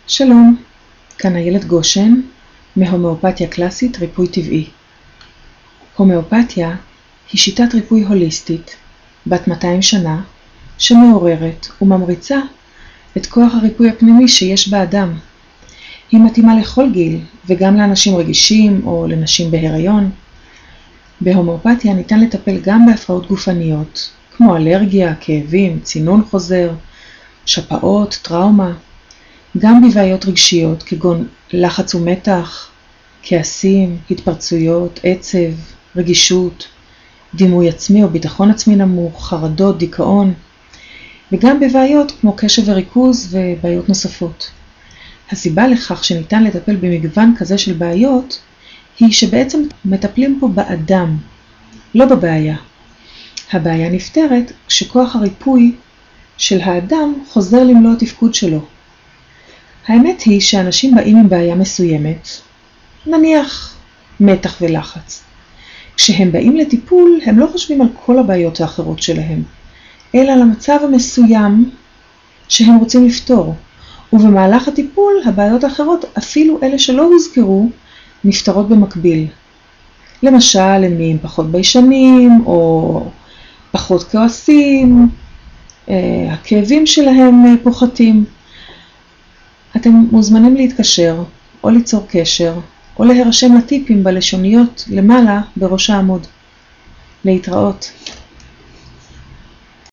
שלום, כאן איילת גושן, מהומאופתיה קלאסית ריפוי טבעי. הומאופתיה היא שיטת ריפוי הוליסטית, בת 200 שנה, שמעוררת וממריצה את כוח הריפוי הפנימי שיש באדם. היא מתאימה לכל גיל, וגם לאנשים רגישים או לנשים בהיריון. בהומאופתיה ניתן לטפל גם בהפרעות גופניות, כמו אלרגיה, כאבים, צינון חוזר, שפעות, טראומה. גם בבעיות רגשיות כגון לחץ ומתח, כעסים, התפרצויות, עצב, רגישות, דימוי עצמי או ביטחון עצמי נמוך, חרדות, דיכאון, וגם בבעיות כמו קשב וריכוז ובעיות נוספות. הסיבה לכך שניתן לטפל במגוון כזה של בעיות היא שבעצם מטפלים פה באדם, לא בבעיה. הבעיה נפתרת כשכוח הריפוי של האדם חוזר למלוא התפקוד שלו. האמת היא שאנשים באים עם בעיה מסוימת, נניח מתח ולחץ. כשהם באים לטיפול, הם לא חושבים על כל הבעיות האחרות שלהם, אלא על המצב המסוים שהם רוצים לפתור. ובמהלך הטיפול, הבעיות האחרות, אפילו אלה שלא הוזכרו, נפתרות במקביל. למשל, הם נהיים פחות ביישנים, או פחות כועסים, הכאבים שלהם פוחתים. אתם מוזמנים להתקשר, או ליצור קשר, או להירשם לטיפים בלשוניות למעלה בראש העמוד. להתראות.